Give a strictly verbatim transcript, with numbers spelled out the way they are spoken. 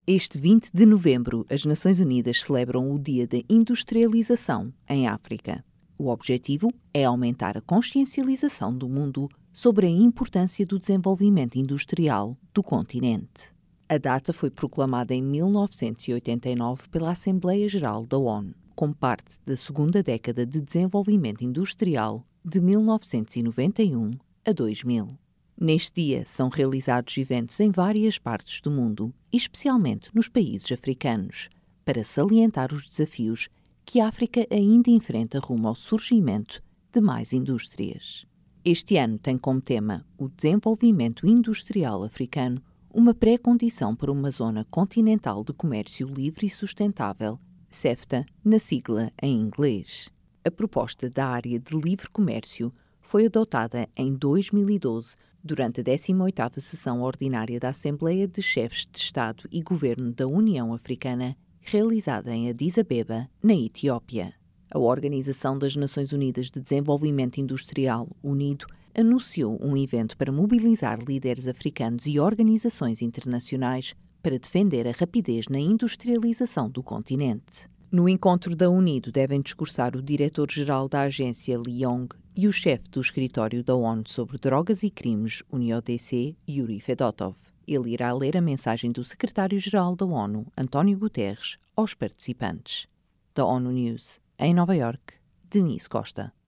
Este vinte de novembro, as Nações Unidas celebram o Dia da Industrialização em África. O objetivo é aumentar a consciencialização do mundo sobre a importância do desenvolvimento industrial do continente. A data foi proclamada em mil novecentos e oitenta e nove pela Assembleia Geral da ONU, como parte da segunda década de desenvolvimento industrial de mil novecentos e noventa e um a dois mil. Neste dia são realizados eventos em várias partes do mundo, especialmente nos países africanos, para salientar os desafios que a África ainda enfrenta rumo ao surgimento de mais indústrias. Este ano tem como tema o desenvolvimento industrial africano, uma pré-condição para uma zona continental de comércio livre e sustentável, CEFTA, na sigla em inglês. A proposta da área de livre comércio foi adotada em dois mil e doze durante a décima oitava sessão ordinária da Assembleia de Chefes de Estado e Governo da União Africana, realizada em Addis Abeba, na Etiópia. A Organização das Nações Unidas de Desenvolvimento Industrial, UNIDO, anunciou um evento para mobilizar líderes africanos e organizações internacionais para defender a rapidez na industrialização do continente. No encontro da UNIDO devem discursar o diretor-geral da agência Li Yong e o chefe do escritório da ONU sobre drogas e crimes, U N O D C, Yuri Fedotov. Ele irá ler a mensagem do secretário-geral da ONU, António Guterres, aos participantes. Da ONU News, em Nova Iorque, Denise Costa.